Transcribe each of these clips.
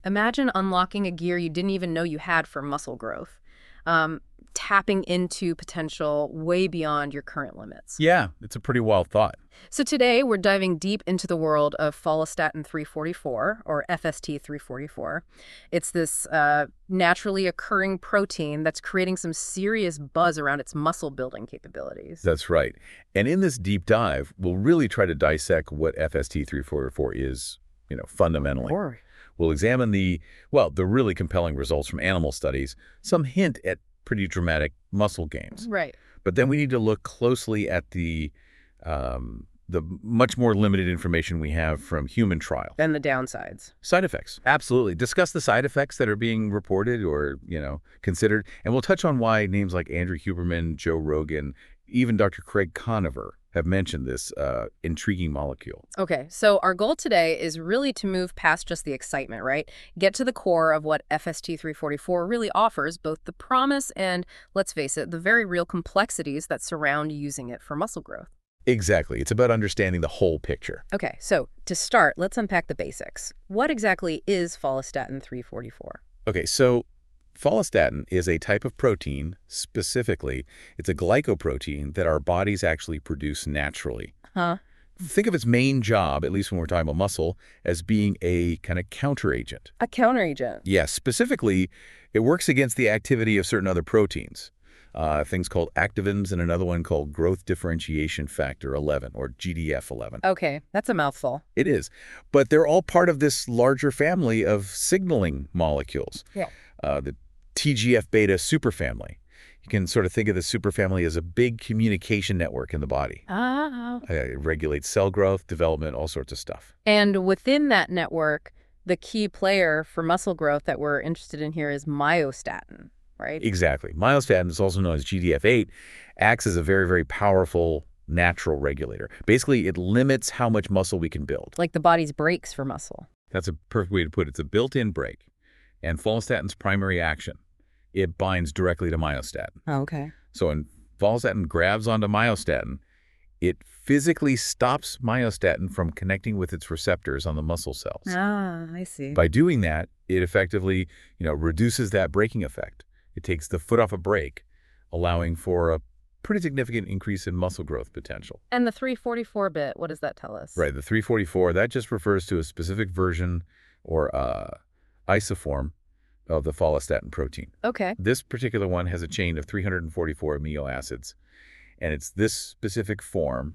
Imagine unlocking a gear you didn't even know you had for muscle growth, um, tapping into potential way beyond your current limits. Yeah, it's a pretty wild thought. So today we're diving deep into the world of follistatin 344, or FST 344. It's this naturally occurring protein that's creating some serious buzz around its muscle building capabilities. That's right. And in this deep dive, we'll really try to dissect what FST344 is, fundamentally. Or We'll examine the really compelling results from animal studies, some hint at pretty dramatic muscle gains. right. But then we need to look closely at the much more limited information we have from human trials. Then the downsides. Side effects. Absolutely. Discuss the side effects that are being reported or, considered. And we'll touch on why names like Andrew Huberman, Joe Rogan, even Dr. Craig Conover have mentioned this intriguing molecule. Okay, so our goal today is really to move past just the excitement, right? Get to the core of what FST 344 really offers, both the promise and, let's face it, the very real complexities that surround using it for muscle growth. Exactly. It's about understanding the whole picture. Okay, so to start, let's unpack the basics. What exactly is follistatin 344? Okay, so follistatin is a type of protein, specifically, it's a glycoprotein that our bodies actually produce naturally. Huh? Think of its main job, at least when we're talking about muscle, as being a kind of counteragent. A counteragent. Yes, specifically, it works against the activity of certain other proteins, things called activins and another one called growth differentiation factor 11, or GDF11. Okay, that's a mouthful. It is. But they're all part of this larger family of signaling molecules, Yeah. the TGF-beta superfamily. You can sort of think of the superfamily as a big communication network in the body. Ah. It regulates cell growth, development, all sorts of stuff. And within that network, the key player for muscle growth that we're interested in here is myostatin, right? Exactly. Myostatin is also known as GDF8, acts as a very, very powerful natural regulator. Basically, it limits how much muscle we can build. Like the body's brakes for muscle. That's a perfect way to put it. It's a built-in brake. And follistatin's primary action, it binds directly to myostatin. Okay. So when follistatin grabs onto myostatin, it physically stops myostatin from connecting with its receptors on the muscle cells. Ah, I see. By doing that, it effectively, reduces that braking effect. It takes the foot off a brake, allowing for a pretty significant increase in muscle growth potential. And the 344 bit, what does that tell us? Right, the 344, that just refers to a specific version or isoform of the follistatin protein. Okay. This particular one has a chain of 344 amino acids, and it's this specific form,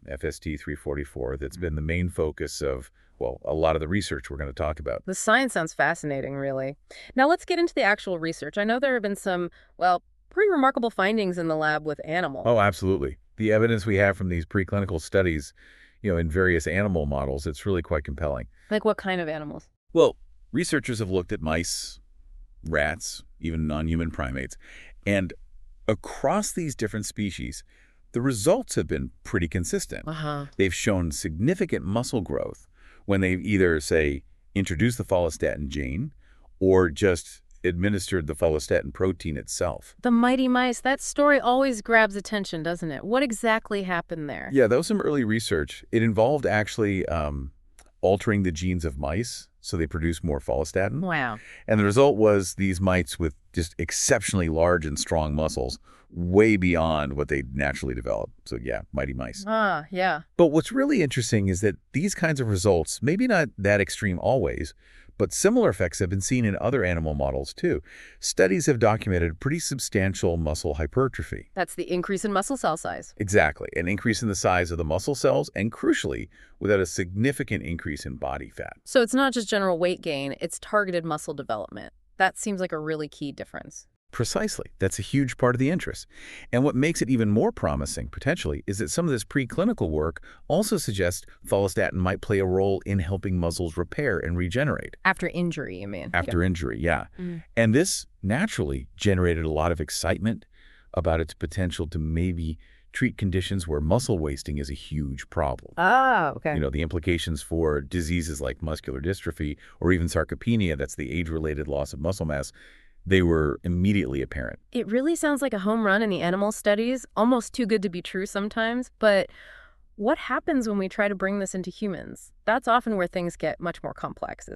FST344, that's been the main focus of, well, a lot of the research we're going to talk about. The science sounds fascinating, really. Now let's get into the actual research. I know there have been some, well, pretty remarkable findings in the lab with animals. Oh, absolutely. The evidence we have from these preclinical studies, in various animal models, it's really quite compelling. Like what kind of animals? Well, researchers have looked at mice, rats, even non-human primates, and across these different species, the results have been pretty consistent. Uh-huh. They've shown significant muscle growth when they've either, say, introduced the follistatin gene or just administered the follistatin protein itself. The mighty mice, that story always grabs attention, doesn't it? What exactly happened there? Yeah, that was some early research. It involved actually altering the genes of mice so they produce more follistatin. Wow. And the result was these mice with just exceptionally large and strong muscles, way beyond what they naturally develop. So yeah, mighty mice. Ah, yeah. But what's really interesting is that these kinds of results, maybe not that extreme always, but similar effects have been seen in other animal models too. Studies have documented pretty substantial muscle hypertrophy. That's the increase in muscle cell size. Exactly, an increase in the size of the muscle cells and, crucially, without a significant increase in body fat. So it's not just general weight gain, it's targeted muscle development. That seems like a really key difference. Precisely. That's a huge part of the interest. And what makes it even more promising, potentially, is that some of this preclinical work also suggests follistatin might play a role in helping muscles repair and regenerate. After injury, you mean? After injury, yeah. Mm. And this naturally generated a lot of excitement about its potential to maybe treat conditions where muscle wasting is a huge problem. Ah, okay. The implications for diseases like muscular dystrophy or even sarcopenia, that's the age-related loss of muscle mass, they were immediately apparent. It really sounds like a home run in the animal studies, almost too good to be true sometimes. But what happens when we try to bring this into humans? That's often where things get much more complex, isn't it?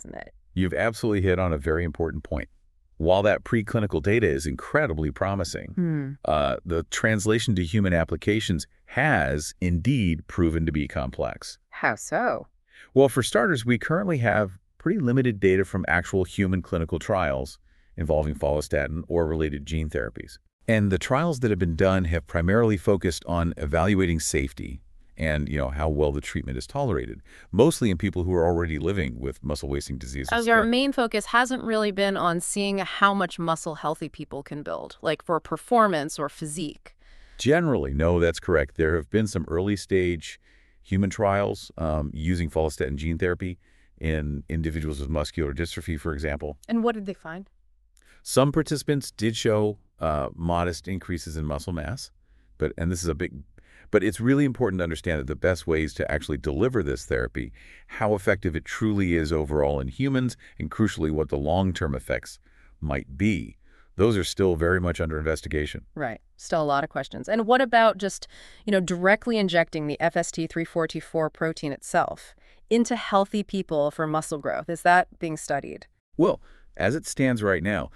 You've absolutely hit on a very important point. While that preclinical data is incredibly promising, Hmm. the translation to human applications has indeed proven to be complex. How so? Well, for starters, we currently have pretty limited data from actual human clinical trials involving follistatin or related gene therapies. And the trials that have been done have primarily focused on evaluating safety and, how well the treatment is tolerated, mostly in people who are already living with muscle wasting diseases. As our main focus hasn't really been on seeing how much muscle healthy people can build, like for performance or physique. Generally, no, that's correct. There have been some early stage human trials using follistatin gene therapy in individuals with muscular dystrophy, for example. And what did they find? Some participants did show modest increases in muscle mass, and this is but it's really important to understand that the best ways to actually deliver this therapy, how effective it truly is overall in humans, and crucially, what the long-term effects might be. Those are still very much under investigation. Right. Still a lot of questions. And what about just, directly injecting the FST344 protein itself into healthy people for muscle growth? Is that being studied? Well, as it stands right now,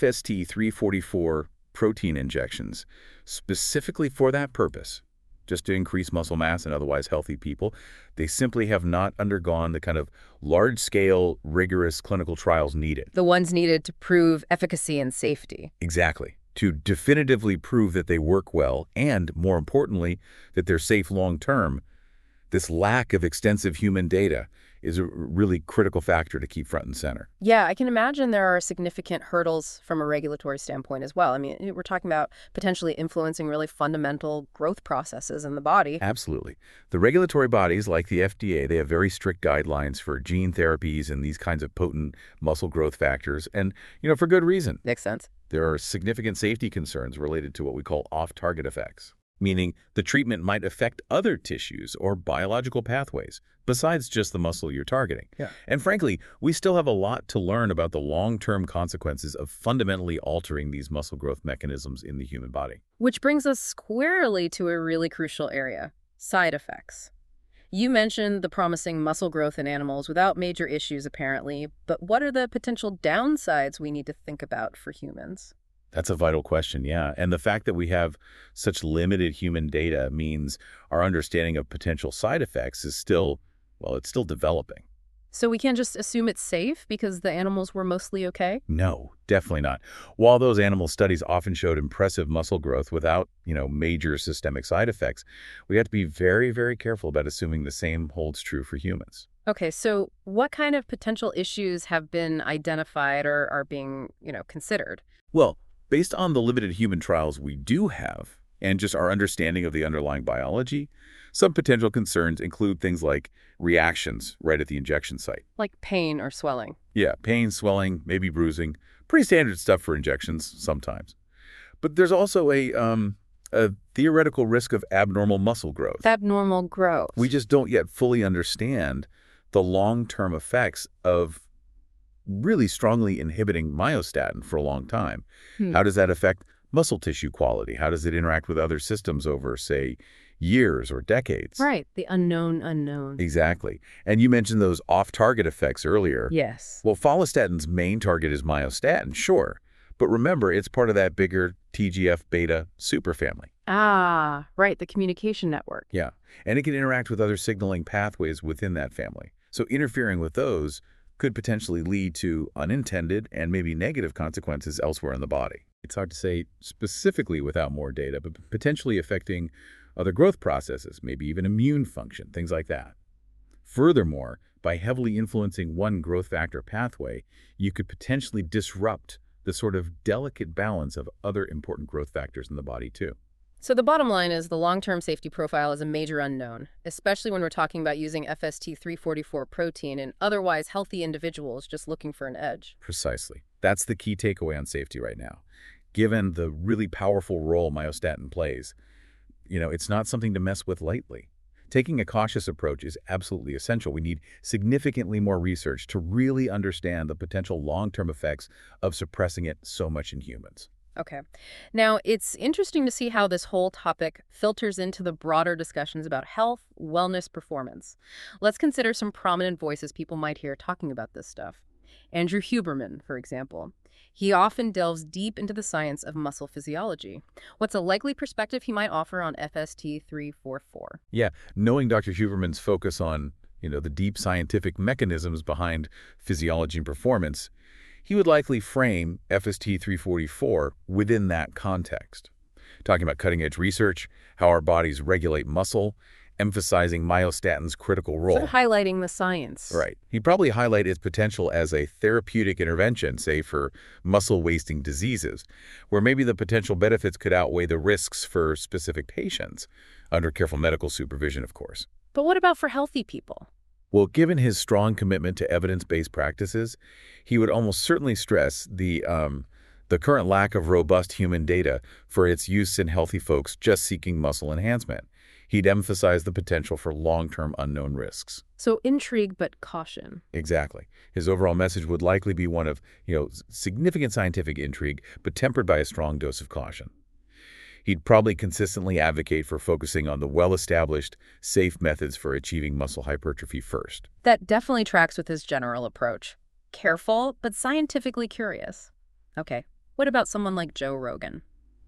FST344 protein injections, specifically for that purpose, just to increase muscle mass in otherwise healthy people, they simply have not undergone the kind of large-scale, rigorous clinical trials needed. The ones needed to prove efficacy and safety. Exactly. To definitively prove that they work well and, more importantly, that they're safe long-term, this lack of extensive human data is a really critical factor to keep front and center. Yeah, I can imagine there are significant hurdles from a regulatory standpoint as well. I mean, we're talking about potentially influencing really fundamental growth processes in the body. Absolutely. The regulatory bodies like the FDA, they have very strict guidelines for gene therapies and these kinds of potent muscle growth factors, and, for good reason. Makes sense. There are significant safety concerns related to what we call off-target effects, meaning the treatment might affect other tissues or biological pathways besides just the muscle you're targeting. Yeah. And frankly, we still have a lot to learn about the long-term consequences of fundamentally altering these muscle growth mechanisms in the human body. Which brings us squarely to a really crucial area, side effects. You mentioned the promising muscle growth in animals without major issues, apparently, but what are the potential downsides we need to think about for humans? That's a vital question, yeah. And the fact that we have such limited human data means our understanding of potential side effects is still, it's still developing. So we can't just assume it's safe because the animals were mostly okay? No, definitely not. While those animal studies often showed impressive muscle growth without, major systemic side effects, we have to be very, very careful about assuming the same holds true for humans. Okay, so what kind of potential issues have been identified or are being, considered? Well, based on the limited human trials we do have, and just our understanding of the underlying biology, some potential concerns include things like reactions right at the injection site. Like pain or swelling? Yeah, pain, swelling, maybe bruising. Pretty standard stuff for injections sometimes. But there's also a theoretical risk of abnormal muscle growth. Abnormal growth. We just don't yet fully understand the long-term effects of really strongly inhibiting myostatin for a long time. How does that affect muscle tissue quality? How does it interact with other systems over, say, years or decades? Right, the unknown unknown. Exactly. And you mentioned those off-target effects earlier. Yes. Well, follistatin's main target is myostatin, sure. But remember, it's part of that bigger TGF-beta superfamily. Ah, right, the communication network. Yeah. And it can interact with other signaling pathways within that family. So interfering with those could potentially lead to unintended and maybe negative consequences elsewhere in the body. It's hard to say specifically without more data, but potentially affecting other growth processes, maybe even immune function, things like that. Furthermore, by heavily influencing one growth factor pathway, you could potentially disrupt the sort of delicate balance of other important growth factors in the body, too. So the bottom line is the long-term safety profile is a major unknown, especially when we're talking about using FST344 protein in otherwise healthy individuals just looking for an edge. Precisely. That's the key takeaway on safety right now. Given the really powerful role myostatin plays, it's not something to mess with lightly. Taking a cautious approach is absolutely essential. We need significantly more research to really understand the potential long-term effects of suppressing it so much in humans. Okay. Now, it's interesting to see how this whole topic filters into the broader discussions about health, wellness, performance. Let's consider some prominent voices people might hear talking about this stuff. Andrew Huberman, for example. He often delves deep into the science of muscle physiology. What's a likely perspective he might offer on FST 344? Yeah, knowing Dr. Huberman's focus on, the deep scientific mechanisms behind physiology and performance, he would likely frame FST 344 within that context, talking about cutting-edge research, how our bodies regulate muscle, emphasizing myostatin's critical Sort role. of highlighting the science. Right. He'd probably highlight its potential as a therapeutic intervention, say for muscle-wasting diseases, where maybe the potential benefits could outweigh the risks for specific patients, under careful medical supervision, of course. But what about for healthy people? Well, given his strong commitment to evidence-based practices, he would almost certainly stress the current lack of robust human data for its use in healthy folks just seeking muscle enhancement. He'd emphasize the potential for long-term unknown risks. So intrigue but caution. Exactly. His overall message would likely be one of, significant scientific intrigue, but tempered by a strong dose of caution. He'd probably consistently advocate for focusing on the well-established, safe methods for achieving muscle hypertrophy first. That definitely tracks with his general approach. Careful, but scientifically curious. Okay, what about someone like Joe Rogan?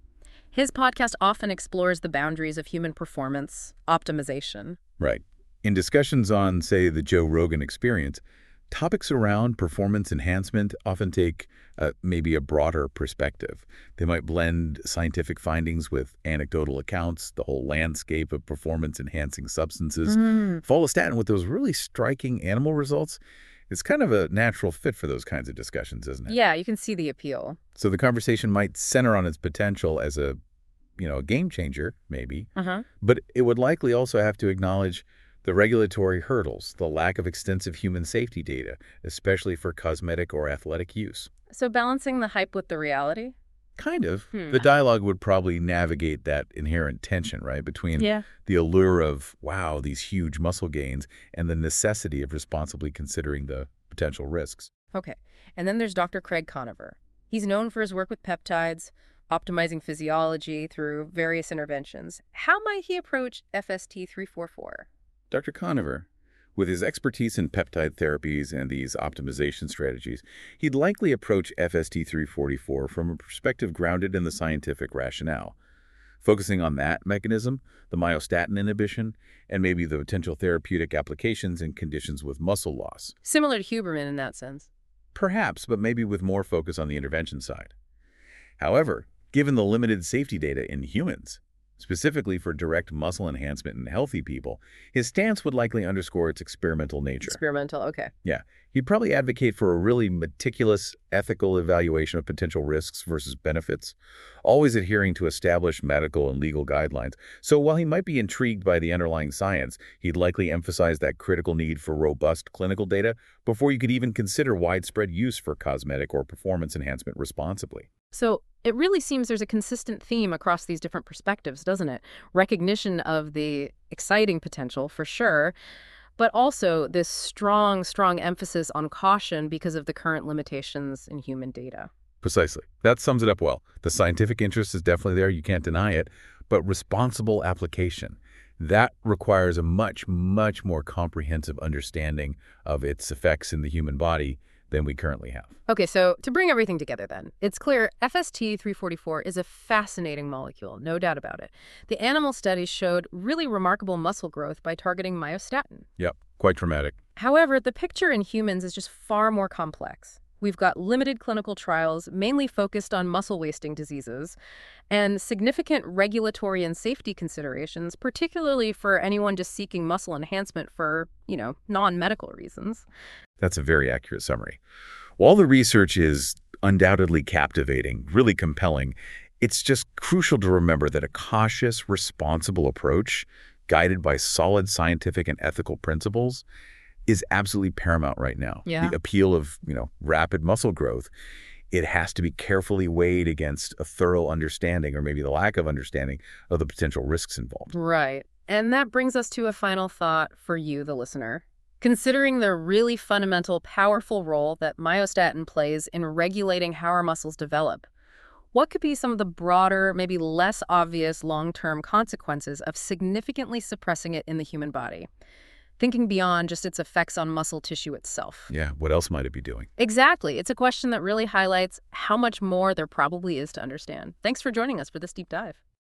His podcast often explores the boundaries of human performance, optimization. Right. In discussions on, say, the Joe Rogan Experience, topics around performance enhancement often take maybe a broader perspective. They might blend scientific findings with anecdotal accounts, the whole landscape of performance-enhancing substances. Follistatin, with those really striking animal results, it's kind of a natural fit for those kinds of discussions, isn't it? Yeah, you can see the appeal. So the conversation might center on its potential as a game changer, maybe, but it would likely also have to acknowledge the regulatory hurdles, the lack of extensive human safety data, especially for cosmetic or athletic use. So balancing the hype with the reality? Kind of. The dialogue would probably navigate that inherent tension, right, between the allure of, wow, these huge muscle gains and the necessity of responsibly considering the potential risks. Okay. And then there's Dr. Craig Conover. He's known for his work with peptides, optimizing physiology through various interventions. How might he approach FST 344? Dr. Conover, with his expertise in peptide therapies and these optimization strategies, he'd likely approach FST 344 from a perspective grounded in the scientific rationale, focusing on that mechanism, the myostatin inhibition, and maybe the potential therapeutic applications in conditions with muscle loss. Similar to Huberman in that sense. Perhaps, but maybe with more focus on the intervention side. However, given the limited safety data in humans, specifically for direct muscle enhancement in healthy people, his stance would likely underscore its experimental nature. Experimental, okay. Yeah. He'd probably advocate for a really meticulous ethical evaluation of potential risks versus benefits, always adhering to established medical and legal guidelines. So while he might be intrigued by the underlying science, he'd likely emphasize that critical need for robust clinical data before you could even consider widespread use for cosmetic or performance enhancement responsibly. So it really seems there's a consistent theme across these different perspectives, doesn't it? Recognition of the exciting potential, for sure, but also this strong emphasis on caution because of the current limitations in human data. Precisely. That sums it up well. The scientific interest is definitely there, you can't deny it, but responsible application, that requires a much more comprehensive understanding of its effects in the human body than we currently have. Okay, so to bring everything together then, it's clear FST 344 is a fascinating molecule, no doubt about it. The animal studies showed really remarkable muscle growth by targeting myostatin. Yep, quite dramatic. However, the picture in humans is just far more complex. We've got limited clinical trials, mainly focused on muscle-wasting diseases, and significant regulatory and safety considerations, particularly for anyone just seeking muscle enhancement for, non-medical reasons. That's a very accurate summary. While the research is undoubtedly captivating, really compelling, it's just crucial to remember that a cautious, responsible approach, guided by solid scientific and ethical principles, is absolutely paramount right now. Yeah. The appeal of, rapid muscle growth, it has to be carefully weighed against a thorough understanding, or maybe the lack of understanding, of the potential risks involved. Right. And that brings us to a final thought for you, the listener. Considering the really fundamental, powerful role that myostatin plays in regulating how our muscles develop, what could be some of the broader, maybe less obvious long-term consequences of significantly suppressing it in the human body? thinking beyond just its effects on muscle tissue itself. Yeah, what else might it be doing? Exactly. It's a question that really highlights how much more there probably is to understand. Thanks for joining us for this deep dive.